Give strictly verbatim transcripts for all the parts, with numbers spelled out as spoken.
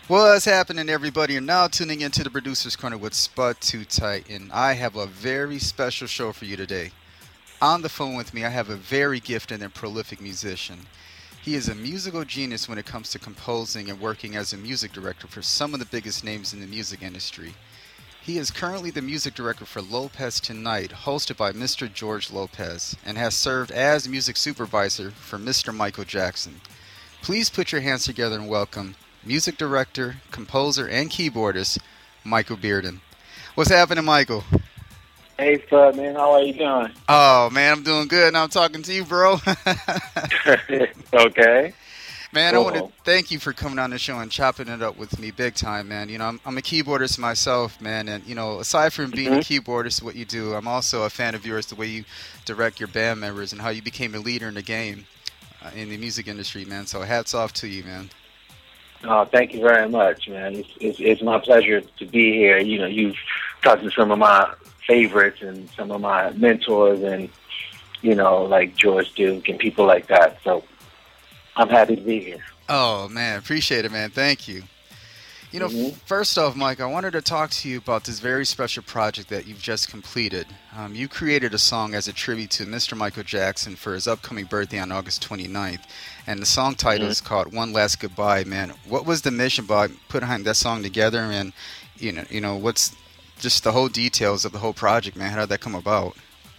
What's happening, everybody? You're now tuning into the Producer's Corner with Spud Too Tight, and I have a very special show for you today. On the phone with me, I have a very gifted and prolific musician. He is a musical genius when it comes to composing and working as a music director for some of the biggest names in the music industry. He is currently the music director for Lopez Tonight, hosted by Mister George Lopez, and has served as music supervisor for Mister Michael Jackson. Please put your hands together and welcome music director, composer, and keyboardist, Michael Bearden. What's happening, Michael? Hey, Spud, man. How are you doing? Oh, man, I'm doing good, and I'm talking to you, bro. Okay. Man, Cool. I want to thank you for coming on the show and chopping it up with me big time, man. You know, I'm, I'm a keyboardist myself, man, and, you know, aside from being a hmm keyboardist, what you do, I'm also a fan of yours, the way you direct your band members and how you became a leader in the game uh, in the music industry, man. So hats off to you, man. Oh, thank you very much, man. It's, it's it's my pleasure to be here. You know, you've talked to some of my favorites and some of my mentors, and you know, like George Duke and people like that. So I'm happy to be here. Oh, man, appreciate it, man. Thank you. You know, hmm f- first off, Mike, I wanted to talk to you about this very special project that you've just completed. Um, you created a song as a tribute to Mister Michael Jackson for his upcoming birthday on August twenty-ninth, and the song title hmm is called One Last Goodbye, man. What was the mission by putting that song together, and, you know, you know, what's just the whole details of the whole project, man? How did that come about?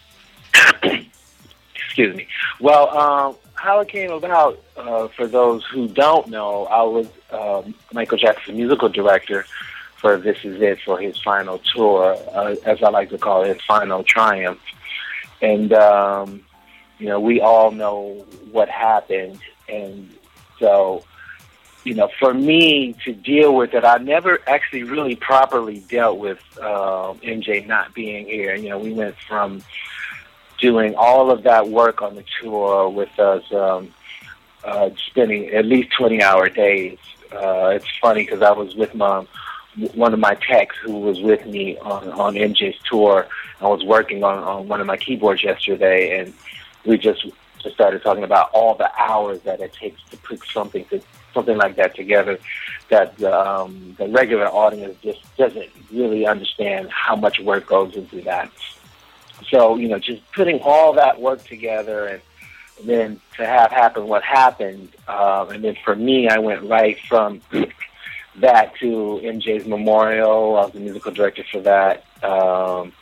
Excuse me. Well, um, how it came about, uh, for those who don't know, I was um, Michael Jackson's musical director for This Is It for his final tour, uh, as I like to call it, his final triumph. And, um, you know, we all know what happened. And so, you know, for me to deal with it, I never actually really properly dealt with uh, M J not being here. You know, we went from doing all of that work on the tour with us um, uh, spending at least twenty-hour days. Uh, it's funny because I was with my one of my techs who was with me on, on M J's tour. I was working on, on one of my keyboards yesterday, and we just, just started talking about all the hours that it takes to put something to, something like that together that the, um, the regular audience just doesn't really understand how much work goes into that. So, you know, just putting all that work together and, and then to have happen what happened. Um, and then for me, I went right from that to M J's Memorial. I was the musical director for that. Um,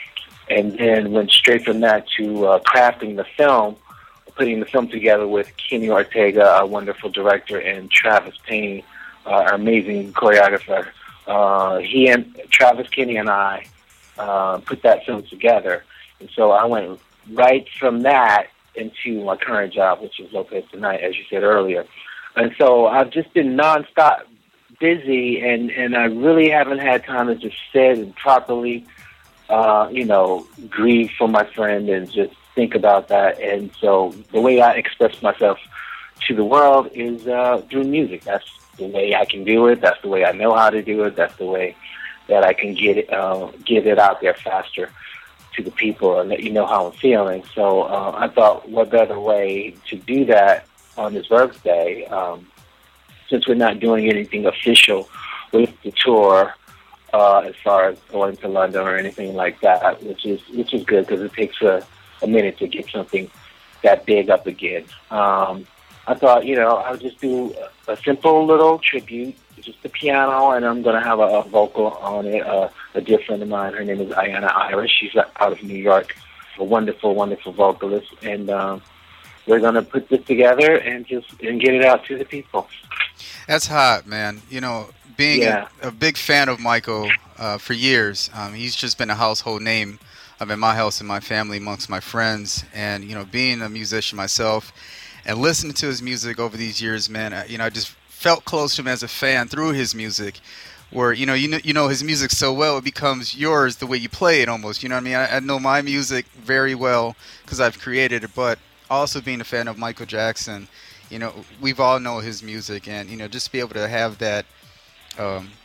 and then went straight from that to uh, crafting the film, putting the film together with Kenny Ortega, our wonderful director, and Travis Payne, uh, our amazing choreographer. Uh, he and Travis, Kenny, and I uh, put that film together. And so I went right from that into my current job, which is Lopez Tonight, as you said earlier. And so I've just been nonstop busy, and, and I really haven't had time to just sit and properly, uh, you know, grieve for my friend and just think about that. And so the way I express myself to the world is uh, through music. That's the way I can do it. That's the way I know how to do it. That's the way that I can get it, uh, get it out there faster to the people and let you know how I'm feeling. So uh, I thought, what better way to do that on his birthday, um, since we're not doing anything official with the tour, uh, as far as going to London or anything like that, which is which is good because it takes a, a minute to get something that big up again. Um, I thought, you know, I would just do a, a simple little tribute, just the piano, and I'm going to have a, a vocal on it. Uh, a dear friend of mine, her name is Ayanna Irish. She's out of New York, a wonderful, wonderful vocalist, and um, we're going to put this together and just and get it out to the people. That's hot, man. You know, being Yeah. a, a big fan of Michael uh, for years, um, he's just been a household name um, in my house and my family, amongst my friends. And, you know, being a musician myself and listening to his music over these years, man, I, you know, I just felt close to him as a fan through his music. Where, you know, you know, you know his music so well, it becomes yours the way you play it almost. You know what I mean? I, I know my music very well because I've created it, but also being a fan of Michael Jackson, you know, we've all know his music, and, you know, just be able to have that um,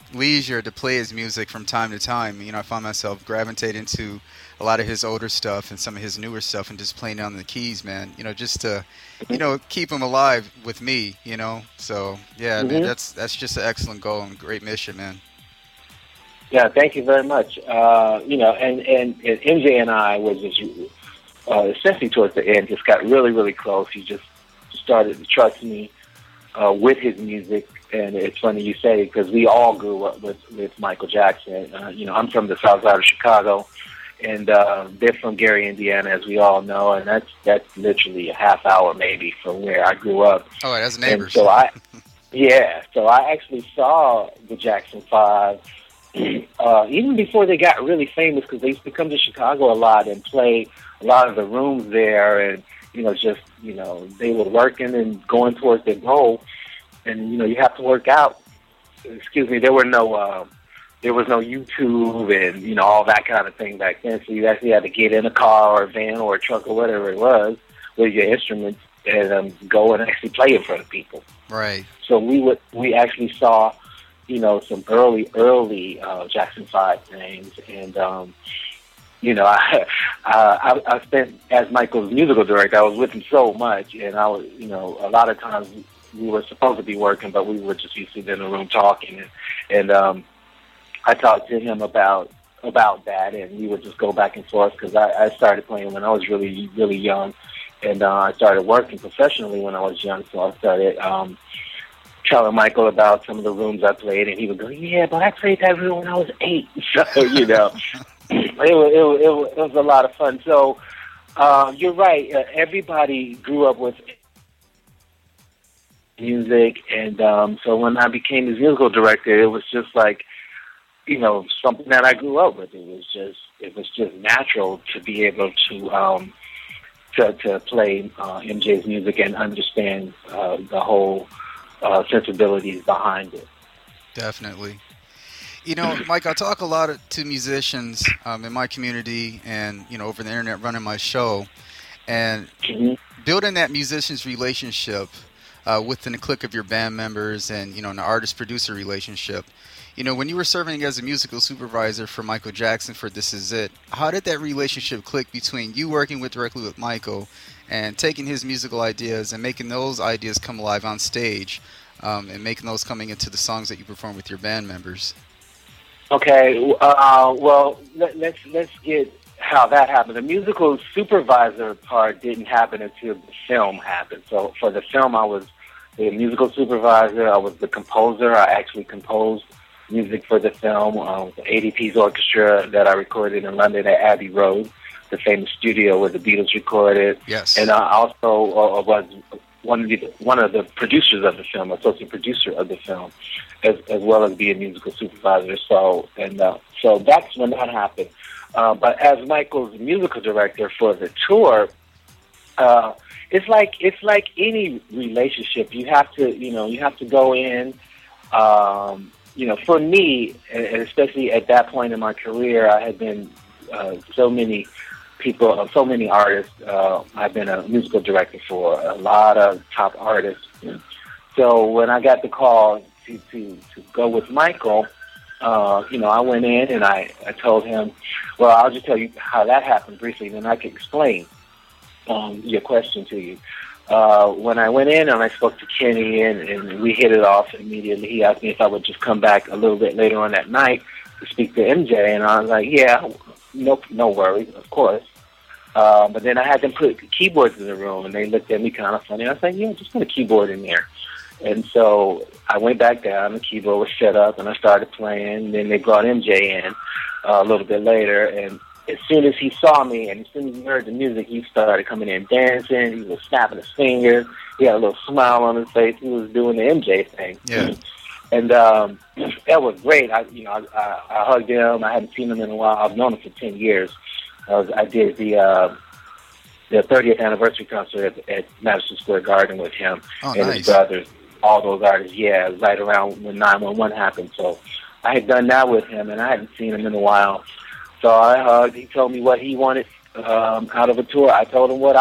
leisure to play his music from time to time, you know, I found myself gravitating to a lot of his older stuff and some of his newer stuff and just playing on the keys, man. You know, just to, you know, keep him alive with me, you know. So yeah, man, Mm-hmm. that's that's just an excellent goal and great mission, man. Yeah, thank you very much. Uh, you know, and, and, and M J and I was just, uh, especially towards the end, just got really, really close. He just started to trust me uh, with his music. And it's funny you say because we all grew up with, with Michael Jackson. Uh, you know, I'm from the south side of Chicago, and uh, they're from Gary, Indiana, as we all know, and that's that's literally a half hour maybe from where I grew up. Oh, that's And neighbors. so I, yeah, so I actually saw the Jackson Five uh, even before they got really famous because they used to come to Chicago a lot and play a lot of the rooms there, and you know, just you know, they were working and going towards their goal, and you know, you have to work out. Excuse me, there were no. Uh, there was no YouTube and, you know, all that kind of thing back then. So you actually had to get in a car or a van or a truck or whatever it was with your instruments and um, go and actually play in front of people. Right. So we would, we actually saw, you know, some early, early uh, Jackson Five things. And, um, you know, I, I, I spent, as Michael's musical director, I was with him so much. And I was, you know, a lot of times we were supposed to be working, but we were just usually in the room talking. And, and um, I talked to him about about that, and we would just go back and forth because I, I started playing when I was really, really young, and uh, I started working professionally when I was young. So I started um, telling Michael about some of the rooms I played, and he would go, "Yeah, but I played that room when I was eight." So you know, it, was, it, was, it, was, it was a lot of fun. So uh, you're right. Uh, everybody grew up with music, and um, so when I became his musical director, it was just like, you know, something that I grew up with. It was just, it was just natural to be able to, um, to, to play uh, M J's music and understand uh, the whole uh, sensibilities behind it. Definitely. You know, Mike, I talk a lot to musicians um, in my community and, you know, over the internet running my show. And Mm-hmm. building that musician's relationship uh, within the clique of your band members and, you know, an artist-producer relationship. You know, when you were serving as a musical supervisor for Michael Jackson for This Is It, how did that relationship click between you working with directly with Michael and taking his musical ideas and making those ideas come alive on stage um, and making those coming into the songs that you perform with your band members? Okay, uh, well, let, let's let's get how that happened. The musical supervisor part didn't happen until the film happened. So for the film, I was the musical supervisor. I was the composer. I actually composed music for the film, um, the A D P's orchestra that I recorded in London at Abbey Road, the famous studio where the Beatles recorded. Yes. And I also uh, was one of the one of the producers of the film, associate producer of the film, as as well as being musical supervisor. So and uh, so that's when that happened. Uh, but as Michael's musical director for the tour, uh, it's like it's like any relationship. You have to you know you have to go in. Um, You know, for me, and especially at that point in my career, I had been uh, so many people, uh, so many artists. Uh, I've been a musical director for a lot of top artists. So when I got the call to, to, to go with Michael, uh, you know, I went in and I, I told him, well, I'll just tell you how that happened briefly, then I can explain um, your question to you. Uh, when I went in and I spoke to Kenny and, and we hit it off immediately, he asked me if I would just come back a little bit later on that night to speak to M J, and I was like, yeah, no, no worries, of course. Uh, but then I had them put keyboards in the room, and they looked at me kind of funny. I was like, yeah, just put a keyboard in there. And so I went back down, the keyboard was set up, and I started playing. And then they brought M J in uh, a little bit later, and as soon as he saw me and as soon as he heard the music, he started coming in dancing. He was snapping his fingers. He had a little smile on his face. He was doing the M J thing. Yeah. And um, that was great. I, you know, I, I, I hugged him. I hadn't seen him in a while. I've known him for ten years. I, was, I did the uh, the thirtieth anniversary concert at, at Madison Square Garden with him Oh, and nice. his brothers, all those artists. Yeah, right around when nine one one happened. So I had done that with him, and I hadn't seen him in a while. So I hugged. He told me what he wanted um, out of a tour. I told him what I would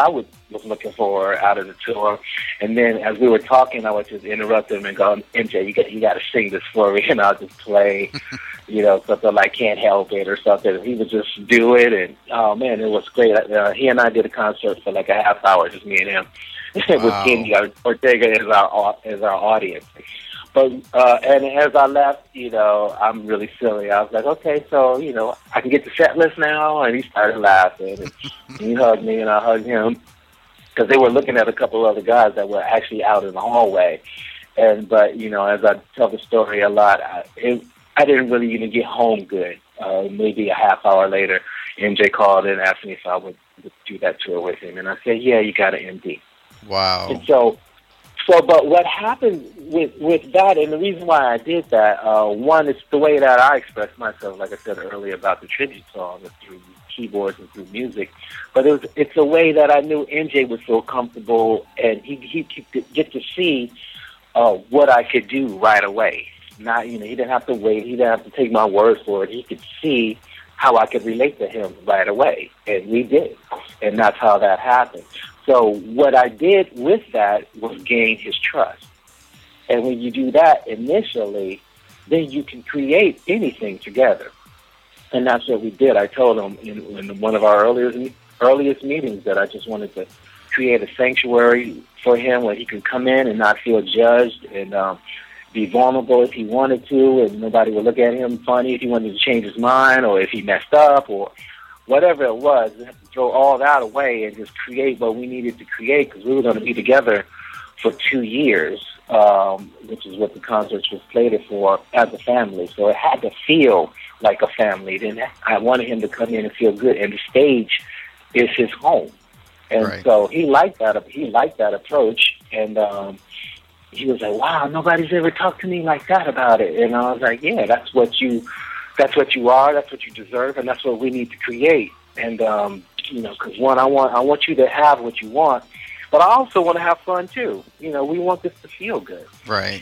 was looking for out of the tour. And then as we were talking, I would just interrupt him and go, M J, you got you got to sing this for me, and I'll just play, you know, something like Can't Help It or something. And he would just do it, and oh man, it was great. Uh, he and I did a concert for like a half hour, just me and him, wow. with Kenny Ortega as our as our audience. But uh, and as I left, you know, I'm really silly. I was like, okay, so you know, I can get the set list now, and he started laughing, and he hugged me, and I hugged him. Because they were looking at a couple of other guys that were actually out in the hallway, and but you know, as I tell the story a lot, I, it, I didn't really even get home good. Uh, maybe a half hour later, M J called and asked me if I would do that tour with him, and I said, "Yeah, you got an M D." Wow. And so, so, but what happened with with that, and the reason why I did that, uh, one, it's the way that I express myself, like I said earlier about the tribute song, through keyboards and through music, but it was, it's a way that I knew M J would feel comfortable, and he he could get to see uh, what I could do right away. Not, you know, he didn't have to wait. He didn't have to take my word for it. He could see how I could relate to him right away, and we did, and that's how that happened. So what I did with that was gain his trust, and when you do that initially, then you can create anything together. And that's what we did. I told him in, in one of our earliest, earliest meetings that I just wanted to create a sanctuary for him where he could come in and not feel judged and um, be vulnerable if he wanted to, and nobody would look at him funny if he wanted to change his mind or if he messed up or whatever it was. We had to throw all that away and just create what we needed to create, because we were going to be together for two years, um, which is what the concerts was slated for, as a family. So it had to feel like a family. Then I wanted him to come in and feel good, and the stage is his home. And right. so he liked that. He liked that approach, and um, he was like, "Wow, nobody's ever talked to me like that about it." And I was like, "Yeah, that's what you, that's what you are. That's what you deserve, and that's what we need to create." And um, you know, because one, I want, I want you to have what you want, but I also want to have fun too. You know, we want this to feel good. Right.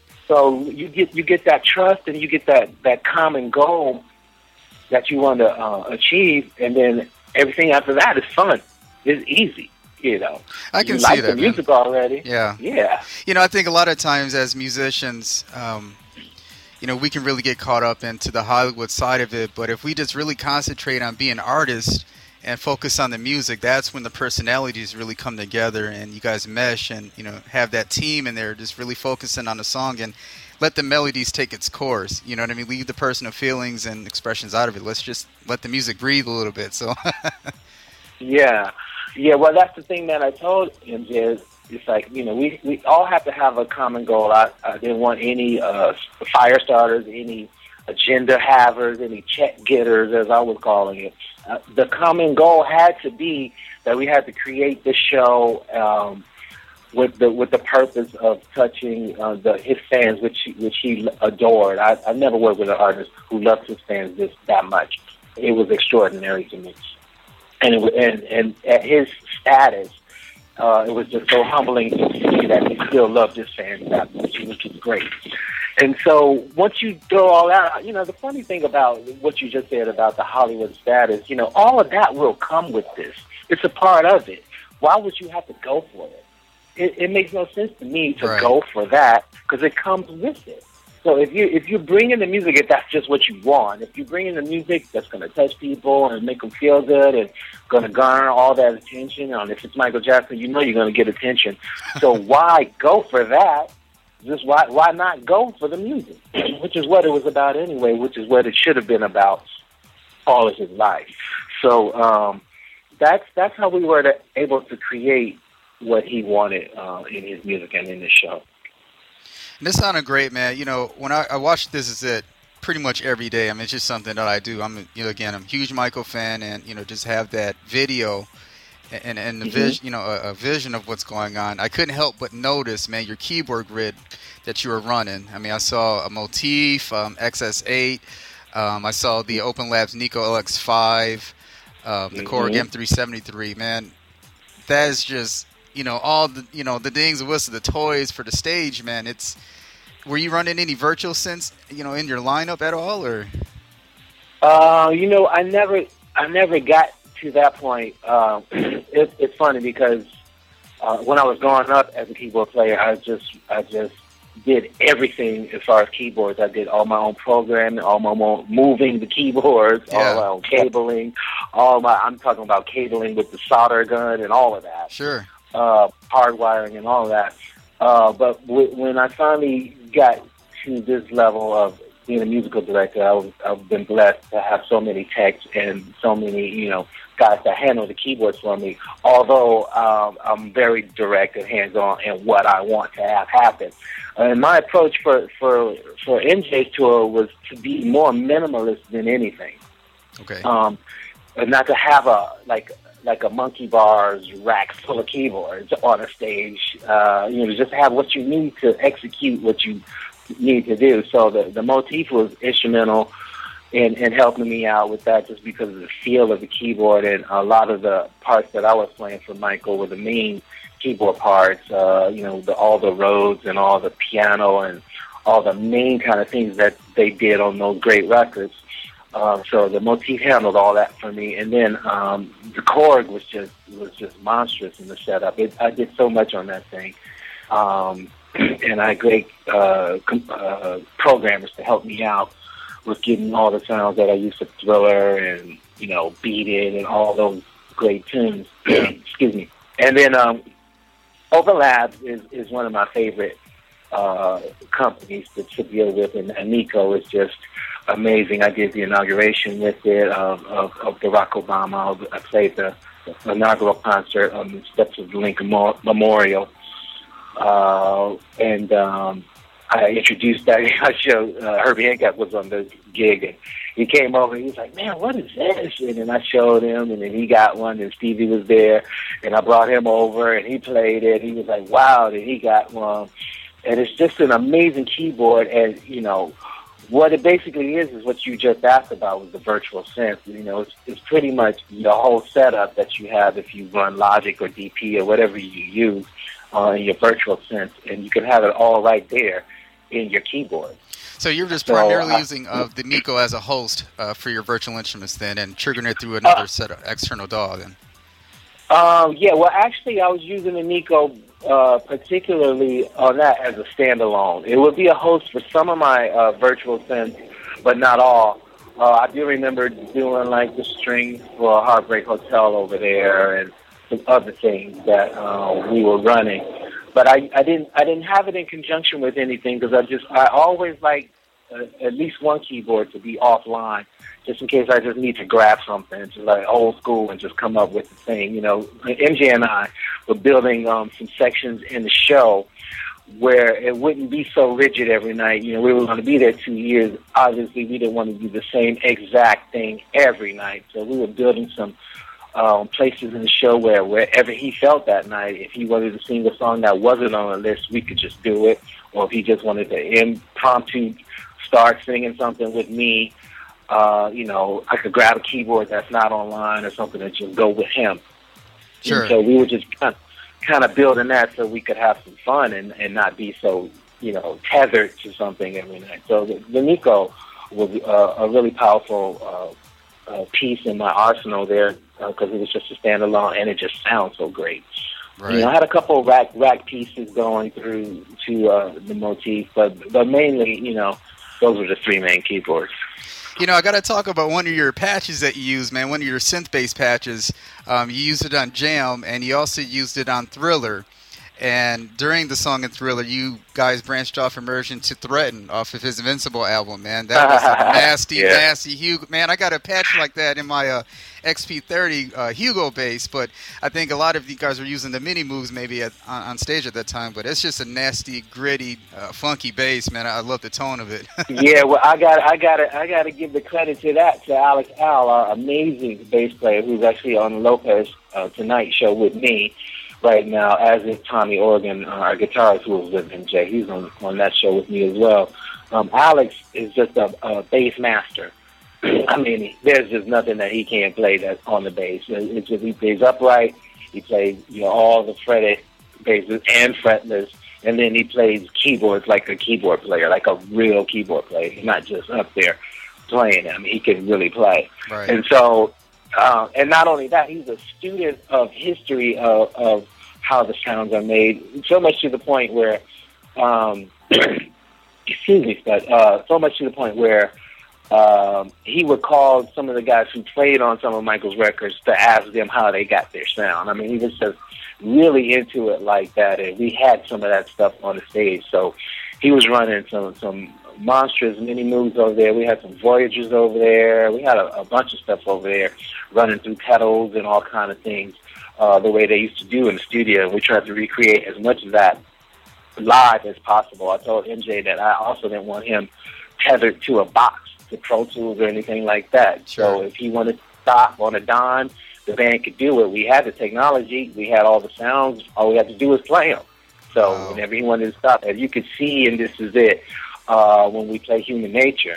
So you get you get that trust, and you get that, that common goal that you want to uh, achieve, and then everything after that is fun. It's easy, you know. I can you see like that, the music man. already. Yeah. Yeah. You know, I think a lot of times as musicians, um, you know, we can really get caught up into the Hollywood side of it, but if we just really concentrate on being artists and focus on the music, that's when the personalities really come together and you guys mesh and, you know, have that team in there just really focusing on the song and let the melodies take its course. You know what I mean? Leave the personal feelings and expressions out of it. Let's just let the music breathe a little bit. So, yeah. Yeah, well, that's the thing that I told him is, it's like, you know, we, we all have to have a common goal. I, I didn't want any uh, fire starters, any agenda havers, any check getters, as I was calling it. Uh, the common goal had to be that we had to create this show um, with the with the purpose of touching uh, the his fans, which he, which he adored. I, I never worked with an artist who loved his fans this that much. It was extraordinary to me, and it was, and and at his status, uh, it was just so humbling to see that he still loved his fans that much, which was great. And so once you throw all out, you know, the funny thing about what you just said about the Hollywood status, you know, all of that will come with this. It's a part of it. Why would you have to go for it? It, it makes no sense to me to right. go for that because it comes with it. So if you if you bring in the music, if that's just what you want, if you bring in the music that's going to touch people and make them feel good and going to garner all that attention, and if it's Michael Jackson, you know you're going to get attention. So why go for that? Just why why not go for the music, which is what it was about anyway, which is what it should have been about all of his life. So um, that's that's how we were to, able to create what he wanted uh, in his music and in his show. And this sounded great, man. You know, when I, I watch This Is It pretty much every day, I mean, it's just something that I do. I'm, you know, again, I'm a huge Michael fan, and you know, just have that video. And and the mm-hmm. vision, you know, a, a vision of what's going on. I couldn't help but notice, man, your keyboard grid that you were running. I mean, I saw a Motif, um, X S eight. Um, I saw the Open Labs Nico L X five, um, the mm-hmm. Korg M three seventy-three. Man, that is just, you know, all the, you know, the dings and whistles, the toys for the stage, man. It's, were you running any virtual synths, you know, in your lineup at all, or? Uh, you know, I never, I never got to that point. Um, it, it's funny because uh, when I was growing up as a keyboard player, I just I just did everything as far as keyboards. I did all my own programming, all my own moving the keyboards, Yeah. all my own cabling, all my. I'm talking about cabling with the solder gun and all of that. Sure. Uh, hardwiring and all of that. Uh, but w- when I finally got to this level of being a musical director, I was, I've been blessed to have so many techs and so many, you know, guys that handle the keyboards for me. Although um, I'm very direct and hands-on in what I want to have happen. And my approach for for for N J's tour was to be more minimalist than anything. Okay. Um, and not to have a like like a monkey bars rack full of keyboards on a stage. Uh, you know, just have what you need to execute what you need to do. So the the motif was instrumental in, in helping me out with that, just because of the feel of the keyboard, and a lot of the parts that I was playing for Michael were the main keyboard parts. Uh, you know, the, all the Rhodes and all the piano and all the main kind of things that they did on those great records. Uh, so the motif handled all that for me, and then um, the Korg was just was just monstrous in the setup. It, I did so much on that thing, um, and I had great uh, com- uh, programmers to help me out with getting all the sounds that I used for Thriller and, you know, Beat It and all those great tunes. Excuse me. And then um, Overlap is, is one of my favorite uh, companies to, to deal with, and, and Nico is just amazing. I did the inauguration with it of, of, of Barack Obama. I played the, the inaugural concert on the steps of the Lincoln Memorial. Uh, and um, I introduced that. I showed uh, Herbie Hancock was on the gig, and he came over and he was like, "Man, what is this?" And then I showed him, and then he got one, and Stevie was there, and I brought him over, and he played it. He was like, "Wow!" And he got one, and it's just an amazing keyboard. And you know, what it basically is is what you just asked about was the virtual synth. You know, it's, it's pretty much the whole setup that you have if you run Logic or D P or whatever you use uh, in your virtual synth, and you can have it all right there in your keyboard. So you're just so, primarily uh, using uh, the Nico as a host uh, for your virtual instruments then, and triggering it through another uh, set of external D A W then. Um, yeah, well, actually, I was using the Nico uh, particularly on that as a standalone. It would be a host for some of my uh, virtual synths, but not all. Uh, I do remember doing like the strings for Heartbreak Hotel over there and some other things that uh, we were running. But I, I didn't I didn't have it in conjunction with anything, because I just I always like uh, at least one keyboard to be offline, just in case I just need to grab something, just like old school, and just come up with the thing. You know, M J and I were building um, some sections in the show where it wouldn't be so rigid every night. You know, we were going to be there two years. Obviously, we didn't want to do the same exact thing every night, so we were building some Um, places in the show where wherever he felt that night, if he wanted to sing a song that wasn't on the list, we could just do it. Or if he just wanted to impromptu start singing something with me, uh, you know, I could grab a keyboard that's not online or something and just go with him. Sure. And so we were just kind of, kind of building that so we could have some fun and, and not be so, you know, tethered to something every night. So the, the Nico was uh, a really powerful uh, uh, piece in my arsenal there, because uh, it was just a standalone, and it just sounds so great. Right. You know, I had a couple of rack rack pieces going through to uh, the motif, but but mainly, you know, those were the three main keyboards. You know, I got to talk about one of your patches that you use, man. One of your synth-based patches. Um, you used it on Jam, and you also used it on Thriller. And during the song in Thriller, you guys branched off Immersion to Threaten off of his Invincible album, man. That was a nasty, yeah. nasty Hugo. Man, I got a patch like that in my uh, X P thirty uh, Hugo bass, but I think a lot of you guys were using the mini moves maybe at, on, on stage at that time, but it's just a nasty, gritty, uh, funky bass, man. I love the tone of it. Yeah, well, I got I got I got to give the credit to that to Alex Al, our amazing bass player, who's actually on Lopez uh, Tonight show with me right now, as is Tommy Organ, uh, our guitarist who was with M J. He's on, on that show with me as well. Um, Alex is just a, a bass master. I mean, there's just nothing that he can't play that's on the bass. It's just, he plays upright. He plays, you know, all the fretted basses and fretless, and then he plays keyboards like a keyboard player, like a real keyboard player. He's not just up there playing them. He can really play. Right. And so Uh, and not only that, he's a student of history of, of how the sounds are made, so much to the point where, um, excuse me, but uh, so much to the point where um, he would call some of the guys who played on some of Michael's records to ask them how they got their sound. I mean, he was just really into it like that, and we had some of that stuff on the stage. So he was running some some monstrous mini moves over there. We had some Voyagers over there. We had a, a bunch of stuff over there running through pedals and all kind of things, uh, the way they used to do in the studio. We tried to recreate as much of that live as possible. I told M J that I also didn't want him tethered to a box, to Pro Tools or anything like that. Sure. So if he wanted to stop on a dime, the band could do it. We had the technology. We had all the sounds. All we had to do was play them. So wow. whenever he wanted to stop, as you could see, and this is it, uh, when we play Human Nature,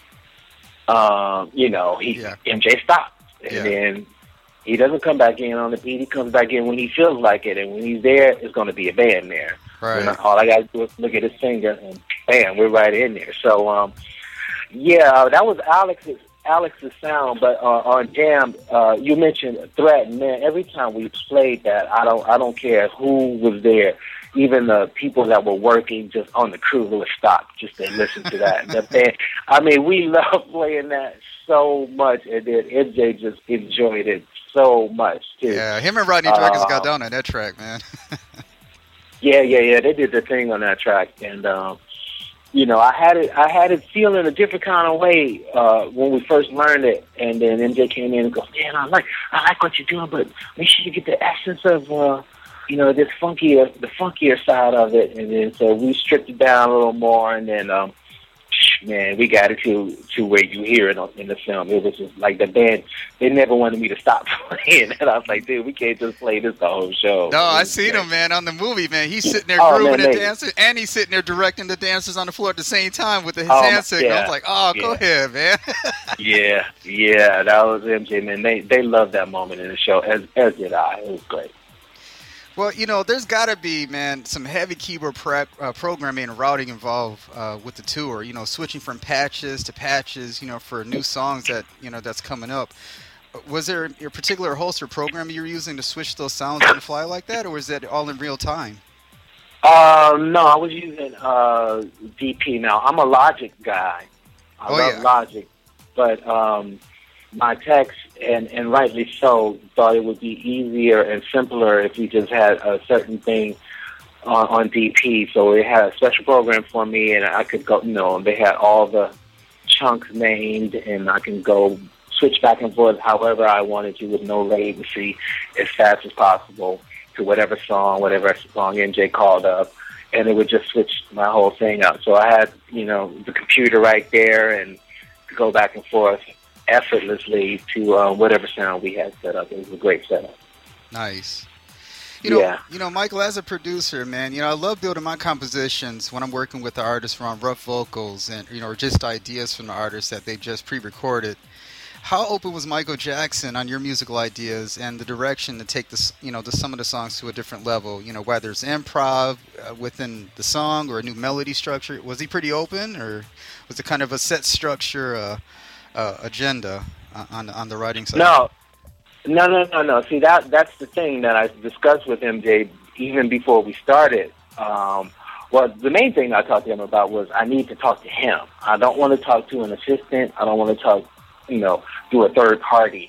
um, you know, he yeah. M J stopped. And yeah. then he doesn't come back in on the beat. He comes back in when he feels like it. And when he's there, it's going to be a band there. Right. And all I got to do is look at his finger, and bam, we're right in there. So, um, yeah, that was Alex's Alex's sound. But uh, on Jam, uh, you mentioned Threat, and man, every time we played that, I don't, I don't care who was there. Even the people that were working just on the crew would stop just to listen to that. The band, I mean, we love playing that so much, and then M J just enjoyed it so much too. Yeah, him and Rodney Druggins uh, got down on that track, man. yeah, yeah, yeah. They did their thing on that track, and um, you know, I had it, I had it feeling a different kind of way uh, when we first learned it, and then M J came in and goes, "Man, I like, I like what you're doing, but make sure you get the essence of." Uh, you know, this funkier, the funkier side of it. And then so we stripped it down a little more, and then, um, man, we got it to, to where you hear it in the film. It was just like the band, they never wanted me to stop playing. And I was like, dude, we can't just play this the whole show. No, I seen him, man, on the movie, man. He's sitting there oh, grooving man, and dancing, and he's sitting there directing the dancers on the floor at the same time with his oh, hand signal. yeah, I was like, oh, yeah. go ahead, man. yeah, yeah, that was M J, man. They, they loved that moment in the show, as, as did I. It was great. Well, you know, there's got to be, man, some heavy keyboard prep, uh, programming and routing involved uh, with the tour. You know, switching from patches to patches, you know, for new songs that, you know, that's coming up. Was there a particular host or program you were using to switch those sounds on the fly like that, or was that all in real time? Uh, no, I was using uh, D P. Now, I'm a Logic guy. I oh, love yeah. Logic. But um, my techs, and, and rightly so, thought it would be easier and simpler if we just had a certain thing on, on D P. So they had a special program for me, and I could go, you know, they had all the chunks named, and I can go switch back and forth however I wanted to with no latency, as fast as possible to whatever song, whatever song M J called up, and it would just switch my whole thing up. So I had, you know, the computer right there, and to go back and forth effortlessly to uh, whatever sound we had set up. It was a great setup. Nice. You know, yeah. you know, Michael, as a producer, man, you know, I love building my compositions when I'm working with the artists on rough vocals and, you know, or just ideas from the artists that they just pre-recorded. How open was Michael Jackson on your musical ideas and the direction to take this, you know, the, some of the songs to a different level? You know, whether it's improv uh, within the song or a new melody structure. Was he pretty open, or was it kind of a set structure uh, uh, agenda on on the writing side? No, no, no, no, no. See, that that's the thing that I discussed with M J even before we started. Um, well, the main thing I talked to him about was I need to talk to him. I don't want to talk to an assistant. I don't want to talk, you know, do a third party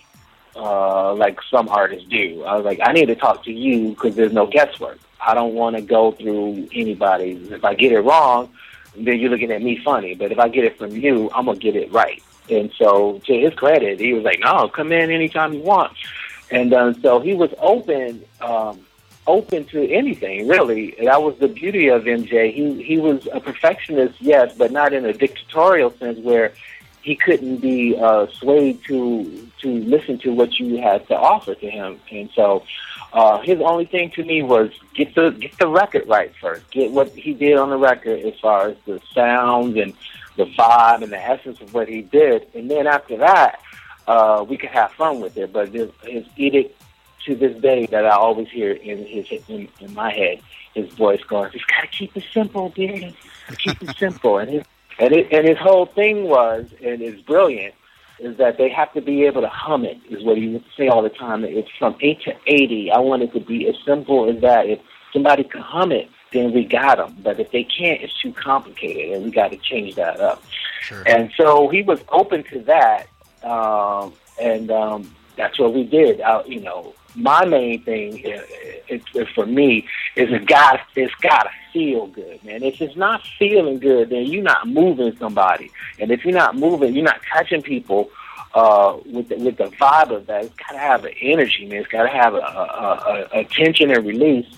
uh, like some artists do. I was like, I need to talk to you because there's no guesswork. I don't want to go through anybody. If I get it wrong, then you're looking at me funny. But if I get it from you, I'm going to get it right. And so to his credit, he was like, no, come in anytime you want. And uh, so he was open um, open to anything, really. That was the beauty of M J. He, he was a perfectionist, yes, but not in a dictatorial sense where he couldn't be uh, swayed to to listen to what you had to offer to him. And so uh, his only thing to me was get the get the record right first. Get what he did on the record as far as the sounds and the vibe and the essence of what he did. And then after that, uh, we could have fun with it. But his, his edict to this day that I always hear in his in, in my head, his voice going, "Just gotta keep it simple, dude. Keep it simple." And his And, it, and his whole thing was, and it's brilliant, is that they have to be able to hum it, is what he would say all the time. It's from eight to eighty. I want it to be as simple as that. If somebody can hum it, then we got them. But if they can't, it's too complicated, and we got to change that up. Sure. And so he was open to that, um, and um, that's what we did. Uh, you know, my main thing is, is, is for me is it got it's got to feel good, man. If it's not feeling good, then you're not moving somebody, and if you're not moving, you're not touching people uh, with the, with the vibe of that. It's got to have an energy, man. It's got to have a, a, a, a tension and release.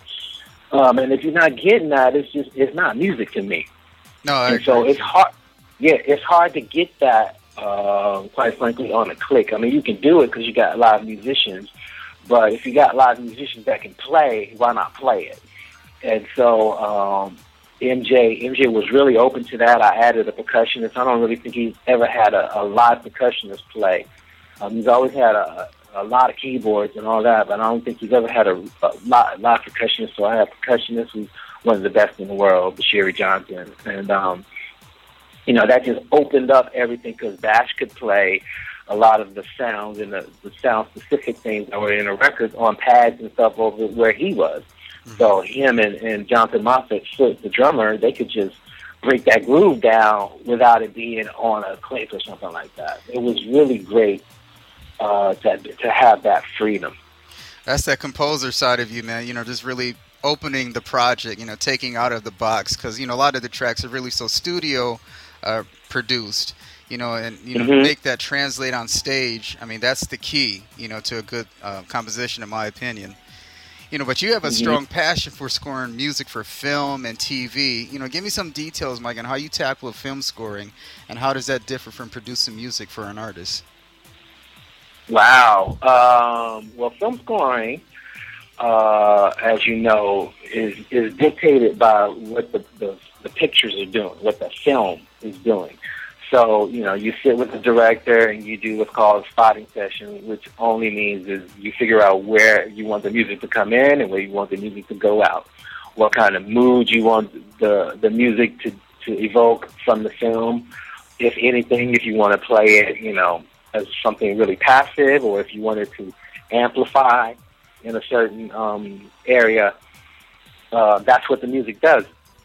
Um, and if you're not getting that, it's just it's not music to me. No, I and agree. so it's hard. Yeah, it's hard to get that. Uh, quite frankly, on a click. I mean, you can do it because you got live musicians, but if you got live musicians that can play, why not play it? And so um, M J M J was really open to that. I added a percussionist. I don't really think he's ever had a, a live percussionist play. Um, he's always had a, a lot of keyboards and all that, but I don't think he's ever had a, a live, live percussionist. So I have a percussionist who's one of the best in the world, Bashiri Johnson, and um, you know, that just opened up everything because Bash could play a lot of the sounds and the, the sound-specific things that were in the records on pads and stuff over where he was. Mm-hmm. So him and, and Jonathan Moffett, the drummer, they could just break that groove down without it being on a click or something like that. It was really great uh, to, to have that freedom. That's that composer side of you, man. You know, just really opening the project, you know, taking out of the box. Because, you know, a lot of the tracks are really so studio Uh, produced, you know, and you know, mm-hmm. to make that translate on stage. I mean, that's the key, you know, to a good uh, composition, in my opinion. You know, but you have a mm-hmm. strong passion for scoring music for film and T V. You know, give me some details, Mike, on how you tackle film scoring, and how does that differ from producing music for an artist? Wow. Um, well, film scoring, uh, as you know, is is dictated by what the, the the pictures are doing, what the film is doing. So, you know, you sit with the director and you do what's called a spotting session, which only means is you figure out where you want the music to come in and where you want the music to go out. What kind of mood you want the the music to, to evoke from the film. If anything, if you want to play it, you know, as something really passive, or if you wanted to amplify in a certain um, area, uh, that's what the music does.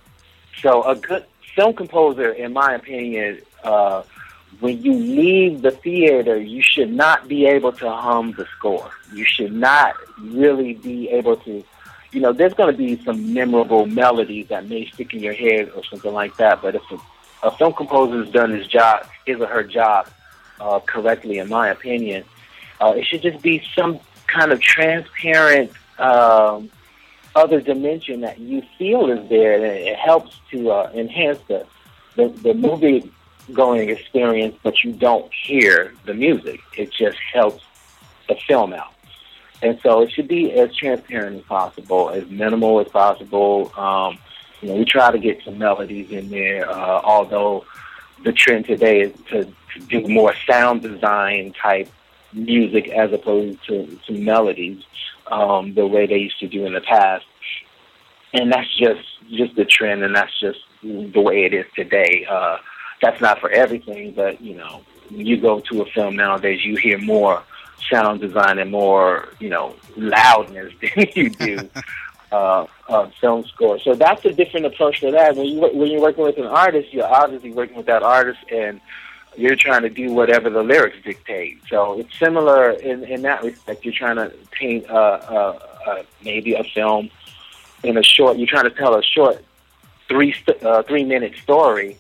So a good film composer, in my opinion, uh, when you leave the theater, you should not be able to hum the score. You should not really be able to, you know, there's going to be some memorable melodies that may stick in your head or something like that, but if a, a film composer has done his job, his or her job uh, correctly, in my opinion, uh, it should just be some kind of transparent um other dimension that you feel is there, and it helps to uh, enhance the, the the movie going experience, but you don't hear the music. It just helps the film out. And so it should be as transparent as possible, as minimal as possible. Um, you know, we try to get some melodies in there, uh, although the trend today is to, to do more sound design type music as opposed to, to melodies. Um, the way they used to do in the past. And that's just, just the trend, and that's just the way it is today. Uh, that's not for everything, but, you know, when you go to a film nowadays, you hear more sound design and more, you know, loudness than you do uh, uh, film score. So that's a different approach to that. When, you, when you're working with an artist, you're obviously working with that artist, and you're trying to do whatever the lyrics dictate. So it's similar in, in that respect. You're trying to paint uh, uh, uh, maybe a film in a short, you're trying to tell a short three uh, three minute story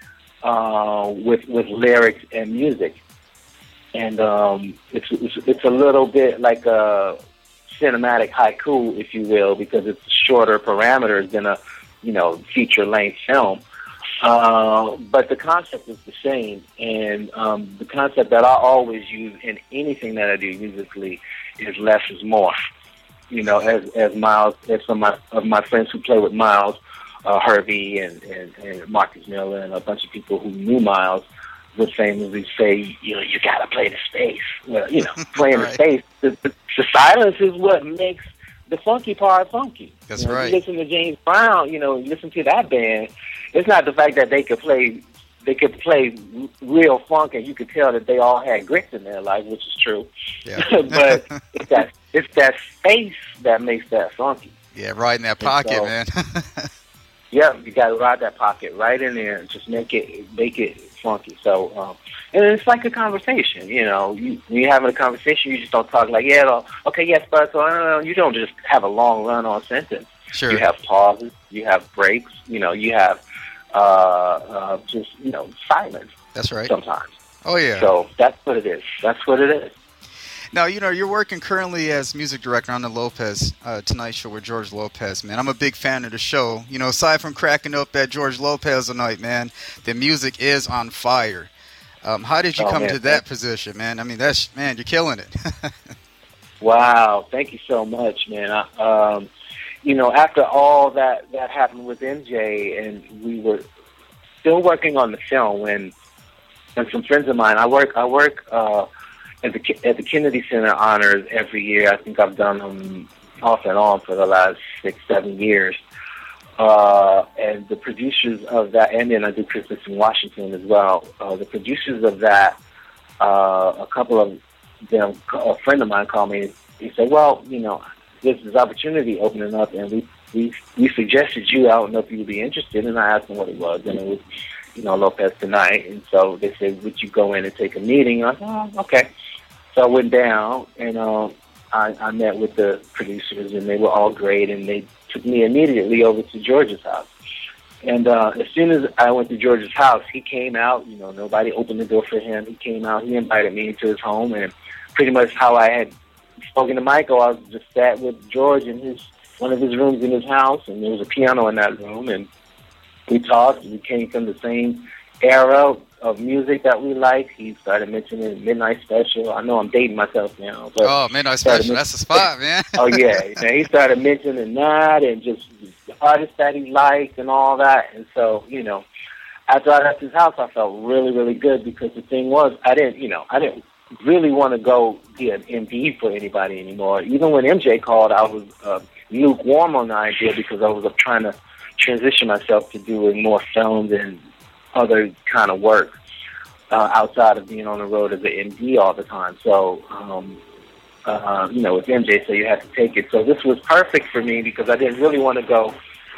uh, with with lyrics and music. And um, it's, it's, it's a little bit like a cinematic haiku, if you will, because it's shorter parameters than a, you know, feature length film. Uh, but the concept is the same, and um, the concept that I always use in anything that I do musically is less is more. You know, as as Miles, as some of my, of my friends who play with Miles, uh, Herbie and, and, and Marcus Miller and a bunch of people who knew Miles would famously say, you know, you got to play the space. Well, you know, playing right. the space, the, the, the silence is what makes the funky part funky. That's you know, right. You listen to James Brown, you know, you listen to that band. It's not the fact that they could play they could play real funk, and you could tell that they all had grits in their life, which is true. Yeah. But it's that it's that space that makes that funky. Yeah, right in that pocket, so, man. Yeah, you got to ride that pocket right in there and just make it make it funky. So, um, and it's like a conversation, you know. You, when you're having a conversation, you just don't talk like, yeah, well, okay, yes, but so uh, you don't just have a long run-on sentence. Sure. You have pauses, you have breaks, you know, you have uh, uh, just, you know, silence. That's right. Sometimes. Oh, yeah. So that's what it is. That's what it is. Now, you know, you're working currently as music director on the Lopez uh, Tonight Show with George Lopez, man. I'm a big fan of the show. You know, aside from cracking up at George Lopez tonight, man, the music is on fire. Um, how did you oh, come man, to that position, man? I mean, that's, man, you're killing it. Wow. Thank you so much, man. I, um, you know, after all that, that happened with M J, and we were still working on the film when, and some friends of mine, I work, I work, uh, At the, at the Kennedy Center Honors every year. I think I've done them off and on for the last six, seven years. Uh, and the producers of that, and then I do Christmas in Washington as well. Uh, the producers of that, uh, a couple of them, a friend of mine called me. He said, well, you know, there's this opportunity opening up, and we, we, we suggested you. I don't know if you would be interested. And I asked them what it was, and it was, you know, Lopez Tonight. And so they said, would you go in and take a meeting? And I said, oh, okay. So I went down, and uh, I, I met with the producers, and they were all great, and they took me immediately over to George's house. And uh, as soon as I went to George's house, he came out. You know, nobody opened the door for him. He came out. He invited me into his home, and pretty much how I had spoken to Michael, I was just sat with George in his one of his rooms in his house, and there was a piano in that room, and we talked. We came from the same era of music that we like. He started mentioning Midnight Special. I know I'm dating myself now. But oh, Midnight Special, that's the spot, man. oh, yeah. And he started mentioning that and just the artists that he liked and all that. And so, you know, after I left his house, I felt really, really good because the thing was, I didn't, you know, I didn't really want to go be an M D for anybody anymore. Even when M J called, I was uh, lukewarm on the idea because I was uh, trying to transition myself to doing more films and other kind of work uh, outside of being on the road as an M D all the time. So, um, uh, you know, with M J, so you have to take it. So this was perfect for me because I didn't really want to go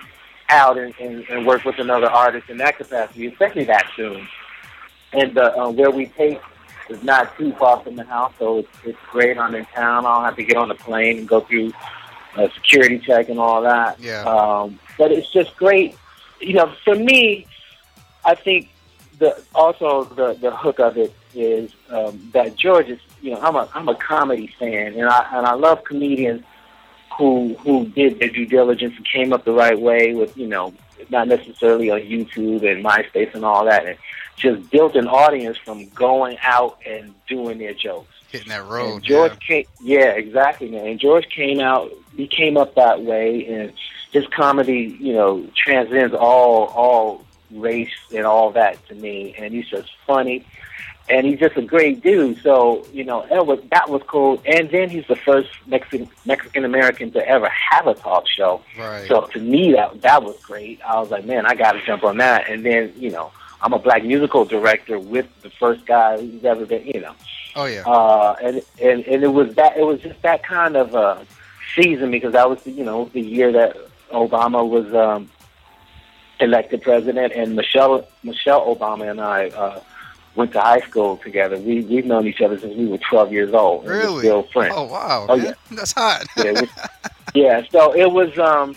out and, and, and work with another artist in that capacity, especially that soon. And uh, uh, where we take is not too far from the house, so it's, it's great. I'm in town. I don't have to get on the plane and go through a security check and all that. Yeah. Um, but it's just great. You know, for me, I think the also the, the hook of it is um, that George is, you know, I'm a I'm a comedy fan, and I and I love comedians who who did their due diligence and came up the right way with, you know, not necessarily on YouTube and MySpace and all that, and just built an audience from going out and doing their jokes. Hitting that road. And George yeah. came, yeah, exactly, man. And George came out, he came up that way, and his comedy, you know, transcends all all race and all that to me. And he's just funny, and he's just a great dude. So, you know, that was that was cool. And then he's the first Mexican Mexican American to ever have a talk show. Right. So to me, that that was great. I was like, man, I got to jump on that. And then, you know, I'm a black musical director with the first guy who's ever been, you know. Oh yeah. Uh, and and and it was that it was just that kind of uh, season because that was, you know, the year that Obama was um, elected president, and Michelle Michelle Obama and I uh, went to high school together. We we've known each other since we were twelve years old. And really? We're still friends. Oh wow. Oh man. yeah. That's hot. yeah, we, yeah. So it was. Um,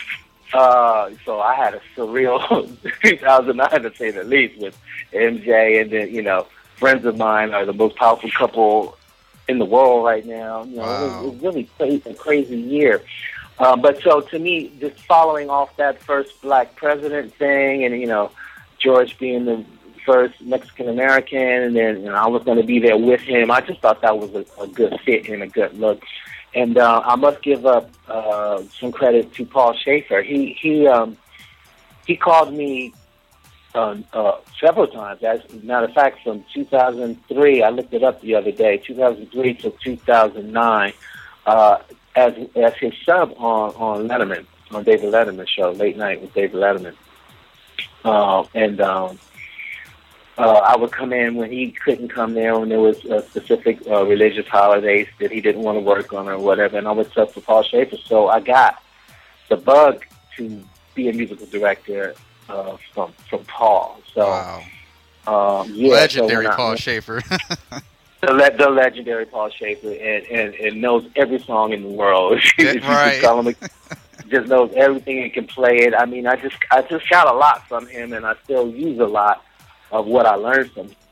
uh, so I had a surreal two thousand nine to say the least with M J, and then, you know, friends of mine are the most powerful couple in the world right now. You know, wow. it, was, it was really crazy, a crazy year. Um, but so to me, just following off that first black president thing, and, you know, George being the first Mexican American, and then, you know, I was going to be there with him. I just thought that was a, a good fit and a good look. And uh, I must give up uh, some credit to Paul Schaefer. He he um, he called me uh, uh, several times. As a matter of fact, from two thousand three, I looked it up the other day, two thousand three to two thousand nine, uh, as as his sub on, on Letterman, on David Letterman's show, Late Night with David Letterman. Uh, and um, Uh, I would come in when he couldn't come there, when there was uh, specific uh, religious holidays that he didn't want to work on or whatever, and I would sub for Paul Schaefer. So I got the bug to be a musical director uh, from from Paul. So, wow. um, yeah, legendary so I, Paul Schaefer. the, le- the legendary Paul Schaefer, and, and, and knows every song in the world. Yeah, right. Tell him, just knows everything and can play it. I mean, I just I just got a lot from him, and I still use a lot of what I learned from him.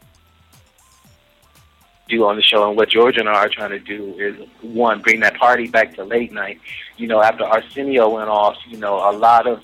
Do on the show, and what George and I are trying to do is, one, bring that party back to late night. You know, after Arsenio went off, you know, a lot of,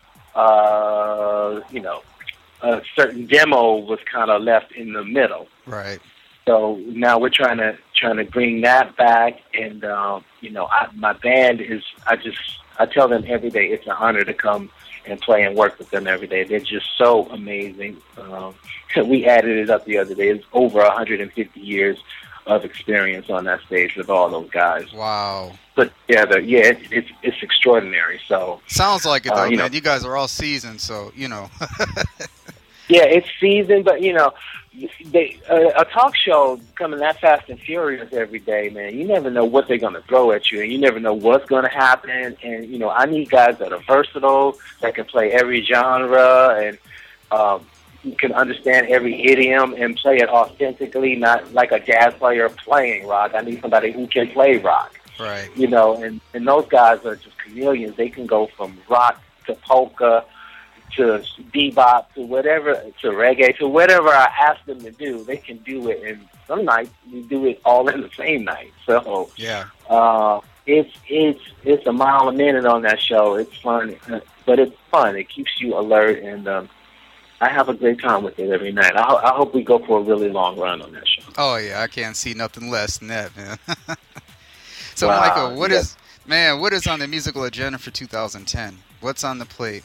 uh, you know, a certain demo was kind of left in the middle. Right. So now we're trying to trying to bring that back, and um, you know, I, my band is. I just I tell them every day it's an honor to come and play and work with them every day. They're just so amazing. Um, we added it up the other day. It's over one hundred fifty years of experience on that stage with all those guys. Wow. But yeah, the, yeah, it's, it's it's extraordinary. So sounds like it though, uh, you man. Know, you guys are all seasoned, so you know. Yeah, it's seasoned, but you know, they uh, a talk show coming that fast and furious every day, man. You never know what they're going to throw at you, and you never know what's going to happen. And you know, I need guys that are versatile, that can play every genre, and um, can understand every idiom and play it authentically, not like a jazz player playing rock. I need somebody who can play rock. Right. You know, and and those guys are just chameleons. They can go from rock to polka to bebop, to whatever, to reggae, to whatever I ask them to do, they can do it. And some nights we do it all in the same night. So yeah, uh, it's it's it's a mile a minute on that show. It's fun, but it's fun. It keeps you alert, and um, I have a great time with it every night. I, ho- I hope we go for a really long run on that show. Oh yeah, I can't see nothing less than that, man. So wow. Michael, what yeah. is man? What is on the musical agenda for two thousand ten? What's on the plate?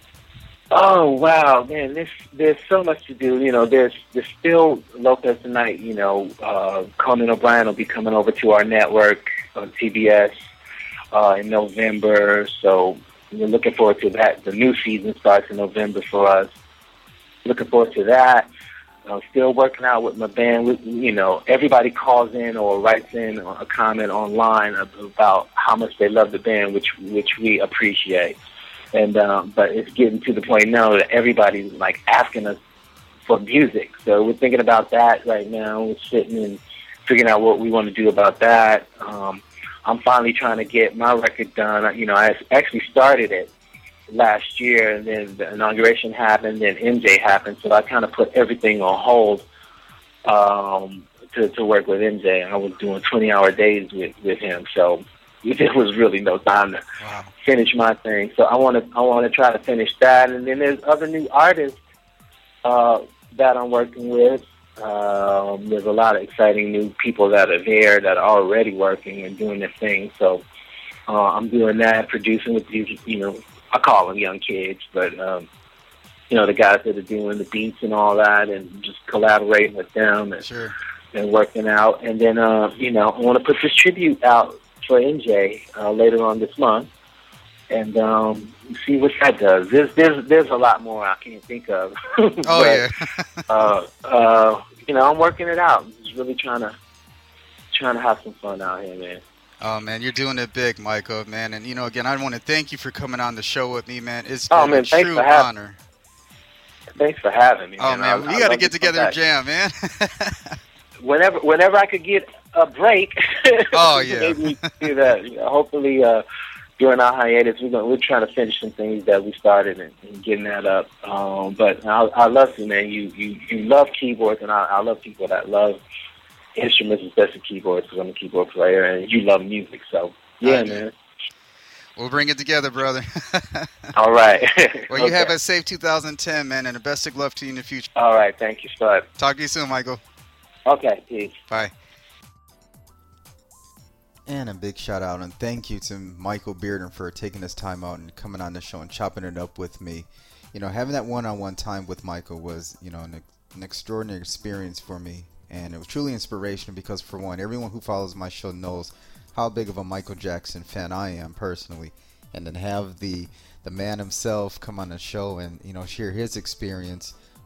Oh wow, man! There's there's so much to do. You know, there's there's still Lopez tonight. You know, uh, Conan O'Brien will be coming over to our network on T B S uh, in November. So we're looking forward to that. The new season starts in November for us. Looking forward to that. I'm still working out with my band. We, you know, everybody calls in or writes in a comment online about how much they love the band, which which we appreciate. And um, but it's getting to the point now that everybody's like asking us for music. So we're thinking about that right now. We're sitting and figuring out what we want to do about that. Um, I'm finally trying to get my record done. You know, I actually started it last year, and then the inauguration happened, and M J happened. So I kind of put everything on hold um, to to work with M J. I was doing twenty-hour days with with him. So there was really no time to wow. finish my thing. So I want to I want to try to finish that, and then there's other new artists uh, that I'm working with. Um, there's a lot of exciting new people that are there that are already working and doing their thing. So uh, I'm doing that, producing with these, you know, I call them young kids, but um, you know, the guys that are doing the beats and all that, and just collaborating with them and, sure. and working out. And then uh, you know, I want to put this tribute out for N J uh, later on this month, and um, see what that does. There's there's there's a lot more I can't think of. Oh but, yeah. uh, uh, you know, I'm working it out. I'm just really trying to trying to have some fun out here, man. Oh man, you're doing it big, Michael, man. And you know, again, I want to thank you for coming on the show with me, man. It's oh, been man, a thanks true for having, honor. Thanks for having me. Oh man, man, I, we I got to get together and jam, man. whenever whenever I could get a break. Oh yeah. Maybe we can do that. You know, hopefully, uh, during our hiatus, we're gonna we're trying to finish some things that we started and, and getting that up. Um, but I, I love you, man. You you you love keyboards, and I, I love people that love instruments, especially keyboards, because I'm a keyboard player, and you love music. So yeah, man. We'll bring it together, brother. All right. Well, okay. you have a safe two thousand ten, man, and the best of luck to you in the future. All right. Thank you, Spud. Talk to you soon, Michael. Okay. Peace. Bye. And a big shout out and thank you to Michael Bearden for taking his time out and coming on the show and chopping it up with me. You know, having that one-on-one time with Michael was, you know, an, an extraordinary experience for me. And it was truly inspirational because, for one, everyone who follows my show knows how big of a Michael Jackson fan I am personally. And then have the the man himself come on the show and, you know, share his experience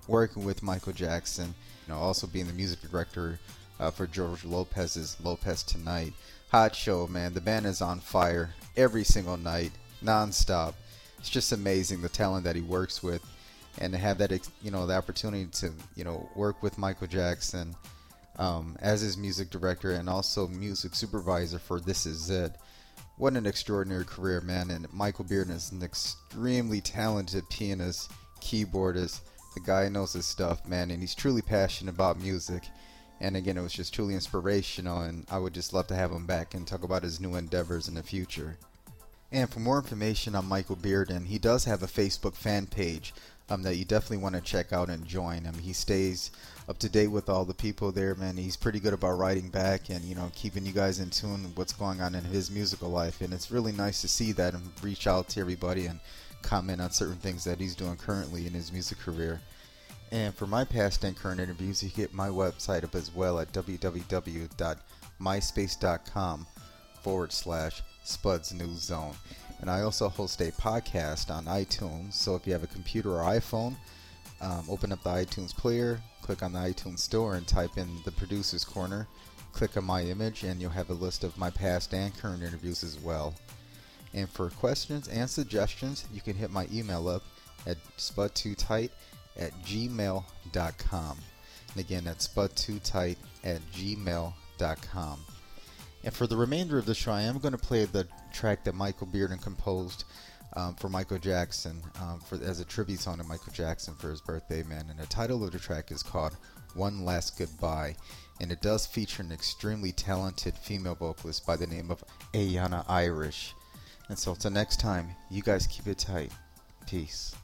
working with Michael Jackson, you know, also being the music director uh, for George Lopez's Lopez Tonight. Hot show, man. The band is on fire every single night, non-stop. It's just amazing the talent that he works with, and to have that, you know, the opportunity to, you know, work with Michael Jackson um, as his music director and also music supervisor for This Is It. What an extraordinary career, man. And Michael Bearden is an extremely talented pianist, keyboardist. The guy knows his stuff, man, and he's truly passionate about music. And again, it was just truly inspirational, and I would just love to have him back and talk about his new endeavors in the future. And for more information on Michael Bearden, he does have a Facebook fan page um, that you definitely want to check out and join. I mean, he stays up to date with all the people there, man. He's pretty good about writing back and, you know, keeping you guys in tune with what's going on in his musical life. And it's really nice to see that and reach out to everybody and comment on certain things that he's doing currently in his music career. And for my past and current interviews, you can get my website up as well at www.myspace.com forward slash Spuds News Zone. And I also host a podcast on iTunes. So if you have a computer or iPhone, um, open up the iTunes player, click on the iTunes store and type in the Producer's Corner. Click on my image and you'll have a list of my past and current interviews as well. And for questions and suggestions, you can hit my email up at spud two tight at gmail dot com. And again, that's spud two tight at gmail dot com. And for the remainder of the show, I am going to play the track that Michael Bearden composed um, for Michael Jackson um, for as a tribute song to Michael Jackson for his birthday, man. And the title of the track is called One Last Goodbye. And it does feature an extremely talented female vocalist by the name of Ayana Irish. And so until next time, you guys keep it tight. Peace.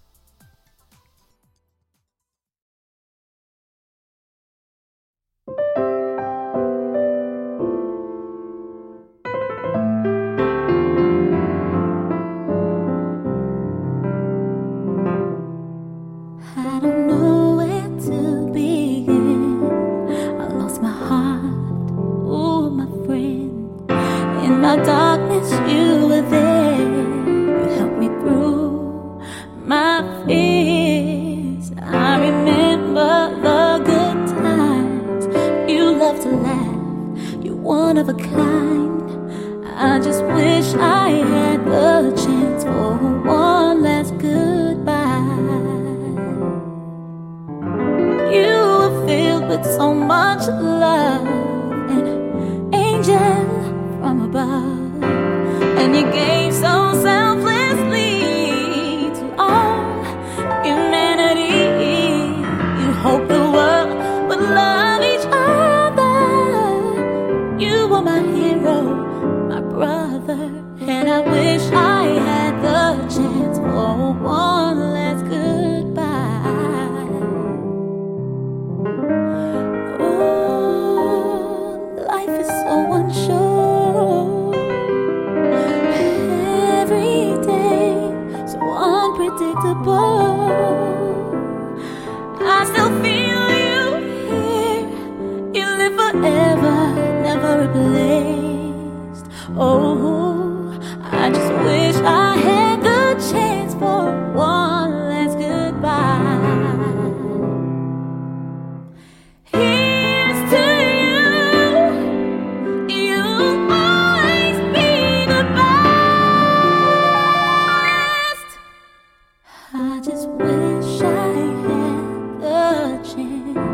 Darkness, you were there. You helped me through my fears. I remember the good times. You love to laugh. You're one of a kind. I just wish I had the chance for one last goodbye. You were filled with so much love, an angel from above, and you gave so selflessly to all humanity. You hoped the world would love each other. You were my hero, my brother, and I wish I had the chance for one last goodbye. Oh, life is so unsure. Unpredictable. I still feel you here. You live forever, never replaced. Oh, I just wish I had the chance for one last goodbye. Here's to you. You'll always be the best. I just wish I had the chance.